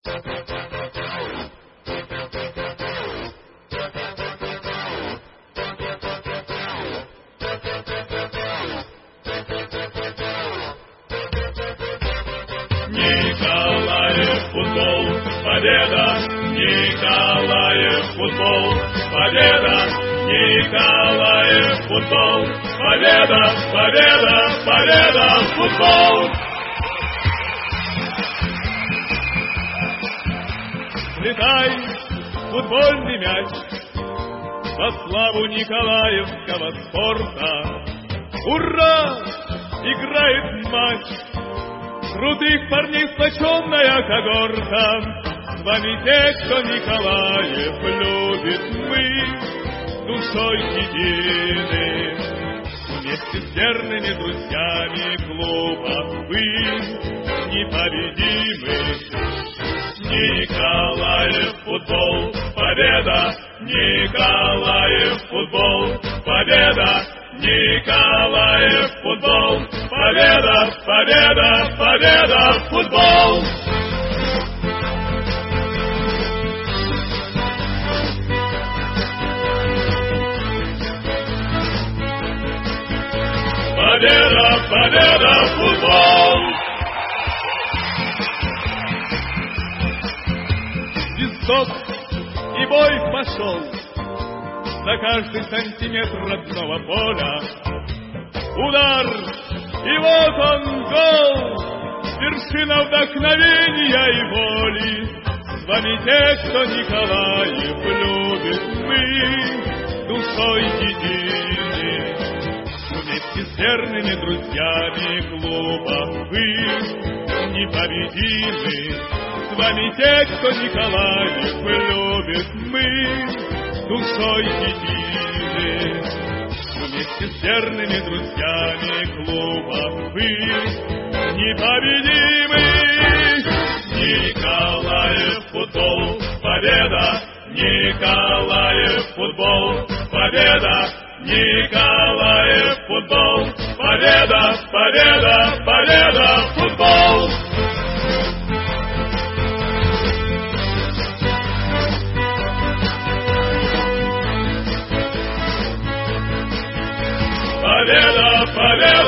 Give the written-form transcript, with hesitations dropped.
Николаев футбол, победа! Николаев футбол, победа! Николаев футбол, победа! Победа! Победа! Футбол! Летай, футбольный мяч, во славу николаевского спорта. Ура! Играет матч крутых парней сплоченная когорта. С вами те, кто Николаев любит, мы душой едины. Вместе с верными друзьями клуба вы непобедимы. Николаев футбол, победа! Николаев футбол, победа! Николаев футбол, победа! Победа! Победа! Футбол! Победа! Победа! Футбол! Свисток и бой пошел за каждый сантиметр родного поля. Удар, и вот он гол, вершина вдохновения и воли. С вами те, кто Николаев любит, мы душой едины. Вместе с верными друзьями клуба вы непобедимы. С вами те, кто Николаев любит, мы душой едины. Вместе с верными друзьями клуба вы непобедимы. Николаев футбол, победа! Николаев футбол, победа! Николаев футбол, победа! Победа! Победа! Футбол! Победа! Победа!